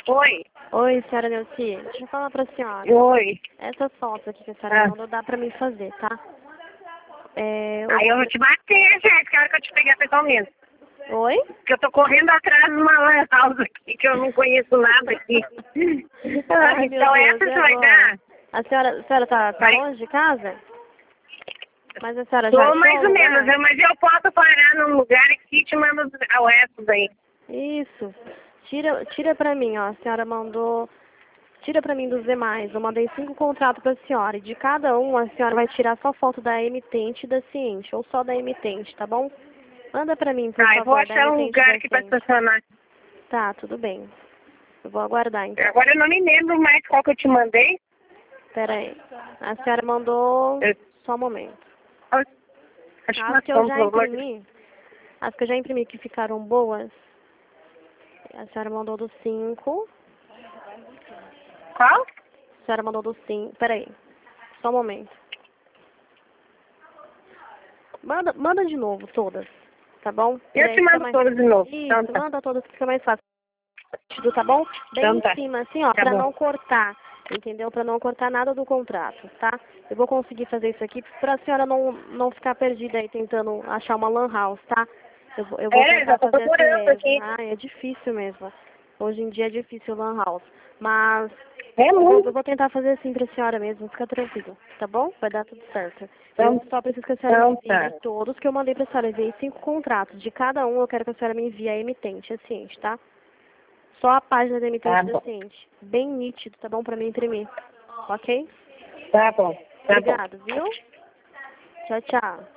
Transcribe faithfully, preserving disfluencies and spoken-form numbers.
Oi. Oi, senhora Neuci. Deixa eu falar pra senhora. Oi. Essas fotos aqui que a senhora Ah. mandou dá pra mim fazer, tá? É, eu... Aí eu vou te bater, gente, que a hora que eu te pegar pessoalmente. Oi? Porque eu tô correndo atrás de uma lan house aqui, que eu não conheço nada aqui. Ai, Então meu essa Deus, e você vai agora? dar? A senhora, a senhora tá, tá Vai. longe de casa? Mas a senhora já Tô achou mais um ou lugar? menos, eu- mas eu posso parar num lugar aqui e te mando o resto daí. Isso. Tira, tira pra mim, ó. A senhora mandou... Tira pra mim dos demais. Eu mandei cinco contratos pra senhora. E de cada um, a senhora vai tirar só foto da emitente e da ciente. Ou só da emitente, tá bom? Manda pra mim, por Tá, eu vou favor, da achar um emitente e lugar da aqui pra ciente. estacionar. Tá, tudo bem. Eu vou aguardar, então. Agora eu não me lembro mais qual que eu te mandei. Pera aí. A senhora mandou... Eu... Só um momento. Acho que As nós que eu fomos, já pelo amor de imprimi, as que eu já imprimi que ficaram boas, a senhora mandou do cinco. Qual? A senhora mandou do cinco. Pera aí. Só um momento. Manda, manda de novo todas, tá bom? E Eu aí te fica mando mais... todas de novo. Isso, Então tá. manda todas que fica mais fácil. Tá bom? Bem Então em tá. cima, assim, ó, Tá pra bom. não cortar, entendeu? Pra não cortar nada do contrato, tá? Eu vou conseguir fazer isso aqui pra senhora não, não ficar perdida aí tentando achar uma lan house, tá? Eu, vou- eu vou É, tentar já tô fazer assim procurando mesmo. aqui. Ah, é difícil mesmo. Hoje em dia é difícil lan house. Mas É eu vou, muito. eu vou tentar fazer assim pra senhora mesmo, fica tranquilo, tá bom? Vai dar tudo certo. Então, Eu só preciso que a senhora me então envie tá. todos que eu mandei pra senhora. Eu enviei cinco contratos. De cada um eu quero que a senhora me envie a emitente, a ciente, tá? Só a página da emitente Tá da bom. ciente. Bem nítido, tá bom? Pra mim imprimir. Ok? Tá bom. Tá bom. Obrigado, viu? Tchau, tchau.